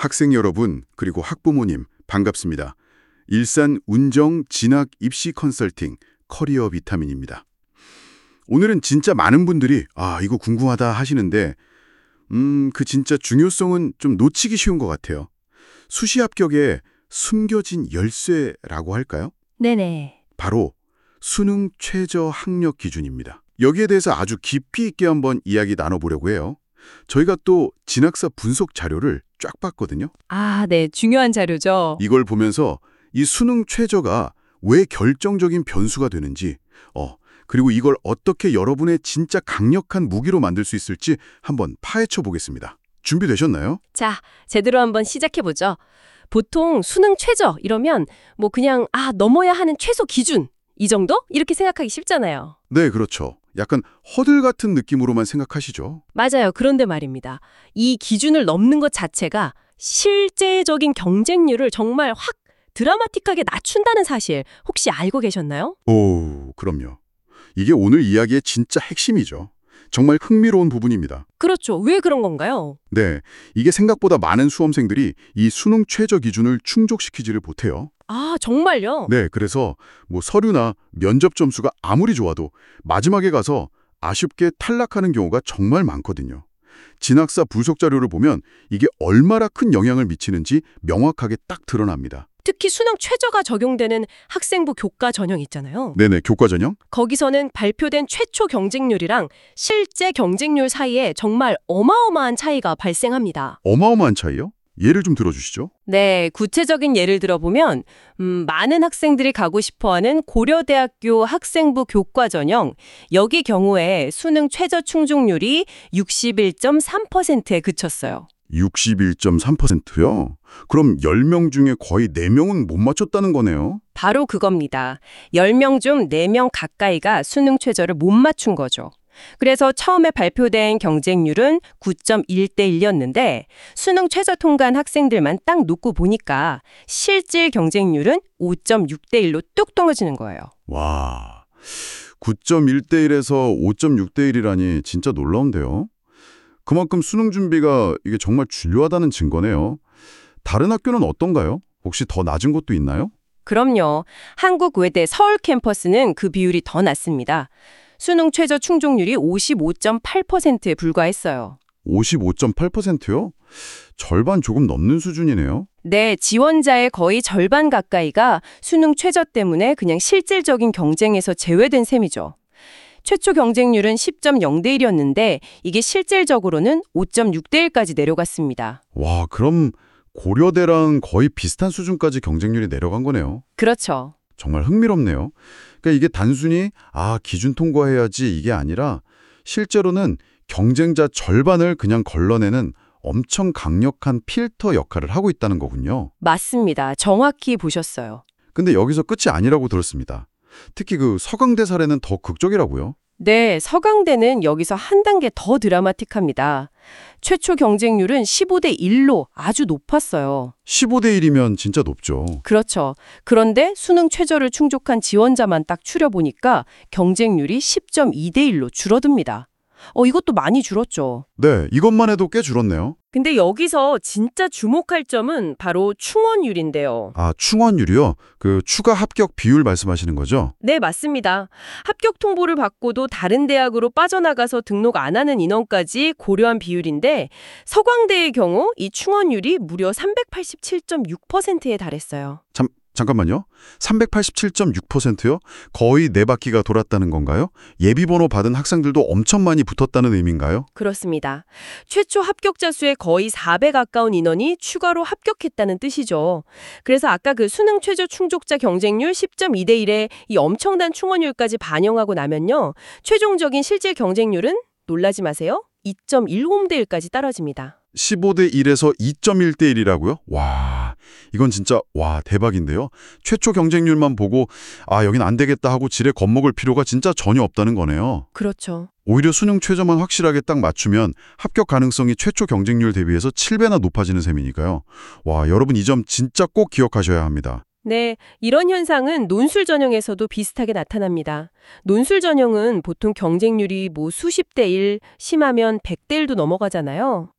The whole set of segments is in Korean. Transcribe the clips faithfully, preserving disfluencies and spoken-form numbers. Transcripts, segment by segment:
학생 여러분, 그리고 학부모님, 반갑습니다. 일산 운정 진학 입시 컨설팅 커리어 비타민입니다. 오늘은 진짜 많은 분들이 아, 이거 궁금하다 하시는데 음, 그 진짜 중요성은 좀 놓치기 쉬운 것 같아요. 수시 합격의 숨겨진 열쇠라고 할까요? 네네. 바로 수능 최저 학력 기준입니다. 여기에 대해서 아주 깊이 있게 한번 이야기 나눠보려고 해요. 저희가 또 진학사 분석 자료를 쫙 봤거든요. 아, 네. 중요한 자료죠. 이걸 보면서 이 수능 최저가 왜 결정적인 변수가 되는지, 어, 그리고 이걸 어떻게 여러분의 진짜 강력한 무기로 만들 수 있을지 한번 파헤쳐 보겠습니다. 준비되셨나요? 자, 제대로 한번 시작해보죠. 보통 수능 최저 이러면 뭐 그냥 아, 넘어야 하는 최소 기준 이 정도? 이렇게 생각하기 쉽잖아요. 네, 그렇죠. 약간 허들 같은 느낌으로만 생각하시죠. 맞아요. 그런데 말입니다. 이 기준을 넘는 것 자체가 실제적인 경쟁률을 정말 확 드라마틱하게 낮춘다는 사실 혹시 알고 계셨나요? 오, 그럼요. 이게 오늘 이야기의 진짜 핵심이죠. 정말 흥미로운 부분입니다. 그렇죠. 왜 그런 건가요? 네, 이게 생각보다 많은 수험생들이 이 수능 최저 기준을 충족시키지를 못해요. 아, 정말요? 네, 그래서 뭐 서류나 면접 점수가 아무리 좋아도 마지막에 가서 아쉽게 탈락하는 경우가 정말 많거든요. 진학사 분석 자료를 보면 이게 얼마나 큰 영향을 미치는지 명확하게 딱 드러납니다. 특히 수능 최저가 적용되는 학생부 교과 전형 있잖아요. 네네, 교과 전형? 거기서는 발표된 최초 경쟁률이랑 실제 경쟁률 사이에 정말 어마어마한 차이가 발생합니다. 어마어마한 차이요? 예를 좀 들어주시죠. 네, 구체적인 예를 들어보면 음, 많은 학생들이 가고 싶어하는 고려대학교 학생부 교과 전형, 여기 경우에 수능 최저 충족률이 육십일 점 삼 퍼센트에 그쳤어요. 육십일 점 삼 퍼센트요? 그럼 열 명 중에 거의 네 명은 못 맞췄다는 거네요. 바로 그겁니다. 열 명 중 네 명 가까이가 수능 최저를 못 맞춘 거죠. 그래서 처음에 발표된 경쟁률은 구 점 일 대 일이었는데 수능 최저 통과한 학생들만 딱 놓고 보니까 실질 경쟁률은 오 점 육 대 일로 뚝 떨어지는 거예요. 와, 구 점 일 대 일에서 오 점 육 대 일이라니 진짜 놀라운데요. 그만큼 수능 준비가 이게 정말 중요하다는 증거네요. 다른 학교는 어떤가요? 혹시 더 낮은 곳도 있나요? 그럼요. 한국외대 서울 캠퍼스는 그 비율이 더 낮습니다. 수능 최저 충족률이 오십오 점 팔 퍼센트에 불과했어요. 오십오 점 팔 퍼센트요? 절반 조금 넘는 수준이네요. 네, 지원자의 거의 절반 가까이가 수능 최저 때문에 그냥 실질적인 경쟁에서 제외된 셈이죠. 최초 경쟁률은 십 점 영 대 일이었는데 이게 실질적으로는 오 점 육 대 일까지 내려갔습니다. 와, 그럼 고려대랑 거의 비슷한 수준까지 경쟁률이 내려간 거네요. 그렇죠. 정말 흥미롭네요. 그러니까 이게 단순히 아, 기준 통과해야지 이게 아니라 실제로는 경쟁자 절반을 그냥 걸러내는 엄청 강력한 필터 역할을 하고 있다는 거군요. 맞습니다. 정확히 보셨어요. 근데 여기서 끝이 아니라고 들었습니다. 특히 그 서강대 사례는 더 극적이라고요. 네, 서강대는 여기서 한 단계 더 드라마틱합니다. 최초 경쟁률은 십오 대 일로 아주 높았어요. 십오 대 일이면 진짜 높죠. 그렇죠. 그런데 수능 최저를 충족한 지원자만 딱 추려보니까 경쟁률이 십 점 이 대 일로 줄어듭니다. 어, 이것도 많이 줄었죠. 네, 이것만 해도 꽤 줄었네요. 근데 여기서 진짜 주목할 점은 바로 충원율인데요. 아, 충원율이요? 그 추가 합격 비율 말씀하시는 거죠? 네, 맞습니다. 합격 통보를 받고도 다른 대학으로 빠져나가서 등록 안 하는 인원까지 고려한 비율인데 서강대의 경우 이 충원율이 무려 삼백팔십칠 점 육 퍼센트에 달했어요. 잠, 잠깐만요. 삼백팔십칠 점 육 퍼센트요? 거의 네 바퀴가 돌았다는 건가요? 예비번호 받은 학생들도 엄청 많이 붙었다는 의미인가요? 그렇습니다. 최초 합격자 수의 거의 사 배 가까운 인원이 추가로 합격했다는 뜻이죠. 그래서 아까 그 수능 최저 충족자 경쟁률 십 점 이 대 일에 이 엄청난 충원율까지 반영하고 나면요. 최종적인 실질 경쟁률은 놀라지 마세요. 이 점 일오 대 일까지 떨어집니다. 십오 대 일에서 이 점 일 대 일이라고요? 와, 이건 진짜 와 대박인데요. 최초 경쟁률만 보고 아 여긴 안 되겠다 하고 지레 겁먹을 필요가 진짜 전혀 없다는 거네요. 그렇죠. 오히려 수능 최저만 확실하게 딱 맞추면 합격 가능성이 최초 경쟁률 대비해서 칠 배나 높아지는 셈이니까요. 와, 여러분 이 점 진짜 꼭 기억하셔야 합니다. 네, 이런 현상은 논술 전형에서도 비슷하게 나타납니다. 논술 전형은 보통 경쟁률이 뭐 수십 대 일, 심하면 백 대 일도 넘어가잖아요.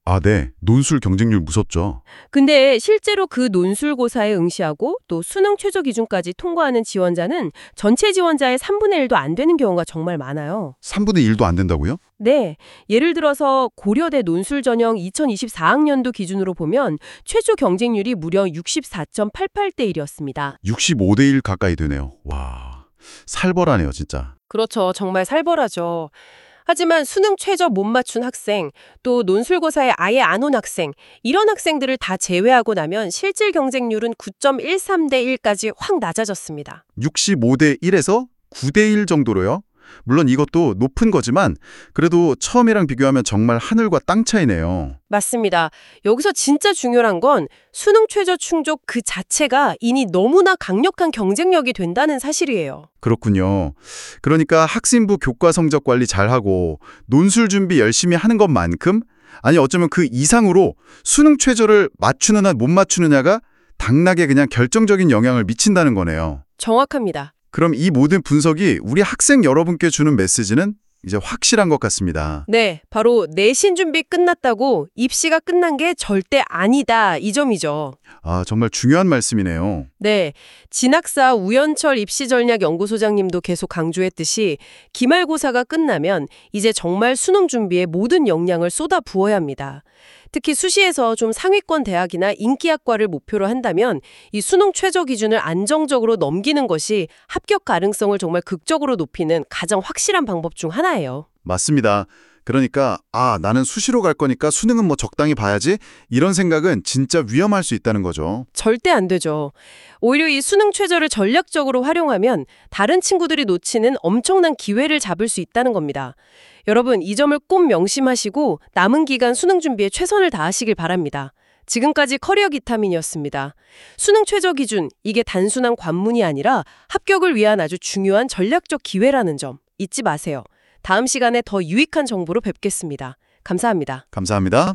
아, 네. 논술 경쟁률 무섭죠. 근데 실제로 그 논술고사에 응시하고 또 수능 최저 기준까지 통과하는 지원자는 전체 지원자의 삼분의 일도 안 되는 경우가 정말 많아요. 삼분의 일도 안 된다고요? 네, 예를 들어서 고려대 논술 전형 이천이십사 학년도 기준으로 보면 최저 경쟁률이 무려 육십사 점 팔팔 대 일이었습니다. 육십오 대 일 가까이 되네요. 와, 살벌하네요, 진짜. 그렇죠. 정말 살벌하죠. 하지만 수능 최저 못 맞춘 학생, 또 논술고사에 아예 안 온 학생, 이런 학생들을 다 제외하고 나면 실질 경쟁률은 구 점 일삼 대 일까지 확 낮아졌습니다. 육십오 대 일에서 구 대 일 정도로요? 물론 이것도 높은 거지만 그래도 처음이랑 비교하면 정말 하늘과 땅 차이네요. 맞습니다. 여기서 진짜 중요한 건 수능 최저 충족 그 자체가 이미 너무나 강력한 경쟁력이 된다는 사실이에요. 그렇군요. 그러니까 학생부 교과 성적 관리 잘하고 논술 준비 열심히 하는 것만큼 아니 어쩌면 그 이상으로 수능 최저를 맞추느냐 못 맞추느냐가 당락에 그냥 결정적인 영향을 미친다는 거네요. 정확합니다. 그럼 이 모든 분석이 우리 학생 여러분께 주는 메시지는 이제 확실한 것 같습니다. 네, 바로 내신 준비 끝났다고 입시가 끝난 게 절대 아니다 이 점이죠. 아, 정말 중요한 말씀이네요. 네, 진학사 우연철 입시전략연구소장님도 계속 강조했듯이 기말고사가 끝나면 이제 정말 수능 준비에 모든 역량을 쏟아 부어야 합니다. 특히 수시에서 좀 상위권 대학이나 인기학과를 목표로 한다면 이 수능 최저 기준을 안정적으로 넘기는 것이 합격 가능성을 정말 극적으로 높이는 가장 확실한 방법 중 하나예요. 맞습니다. 그러니까 아, 나는 수시로 갈 거니까 수능은 뭐 적당히 봐야지 이런 생각은 진짜 위험할 수 있다는 거죠. 절대 안 되죠. 오히려 이 수능 최저를 전략적으로 활용하면 다른 친구들이 놓치는 엄청난 기회를 잡을 수 있다는 겁니다. 여러분, 이 점을 꼭 명심하시고 남은 기간 수능 준비에 최선을 다하시길 바랍니다. 지금까지 커리어 비타민이었습니다. 수능 최저 기준, 이게 단순한 관문이 아니라 합격을 위한 아주 중요한 전략적 기회라는 점 잊지 마세요. 다음 시간에 더 유익한 정보로 뵙겠습니다. 감사합니다. 감사합니다.